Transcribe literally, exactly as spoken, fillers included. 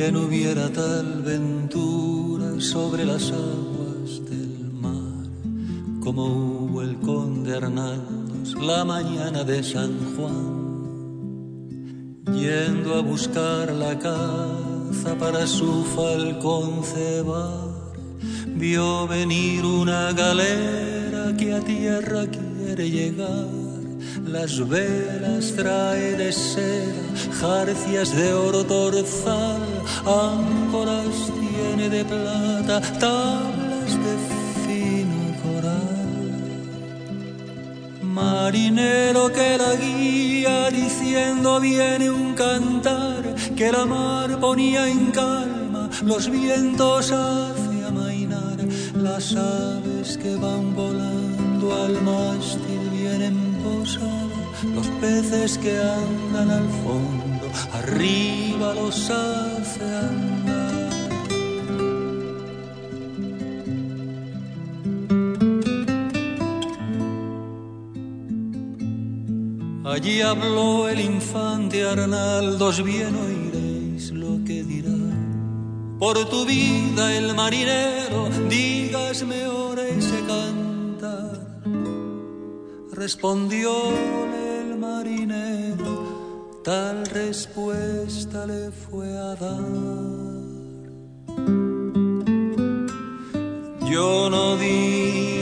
¿Quién hubiera tal ventura sobre las aguas del mar? Como hubo el conde Hernandos la mañana de San Juan, yendo a buscar la caza para su falcón cebar, vio venir una galera que a tierra quiere llegar. Las velas trae de seda, jarcias de oro torzal, áncoras tiene de plata, tablas de fino coral. Marinero que la guía diciendo viene un cantar, que la mar ponía en calma, los vientos hace amainar, las aves que van volando al mástil vienen posar, los peces que andan al fondo arriba los hace andar. Allí habló el infante Arnaldos, bien oiréis lo que dirá. Por tu vida el marinero, dígasme ora ese cantar. Respondióle el marinero, tal respuesta le fue a dar. Yo no di